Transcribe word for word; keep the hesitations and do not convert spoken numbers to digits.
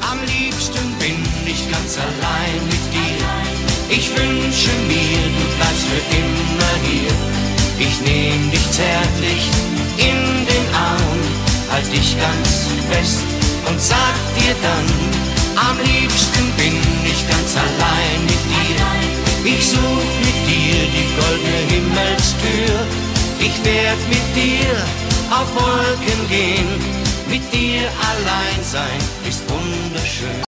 Am liebsten bin ich ganz allein mit dir. Ich wünsche mir, du bleibst für immer hier. Ich nehm dich zärtlich in den Arm, halt dich ganz fest und sag dir dann, am liebsten bin ich ganz allein mit dir. Ich such mit dir die goldene Himmelstür. Ich werd mit dir auf Wolken gehen. Mit dir allein sein ist wunderschön.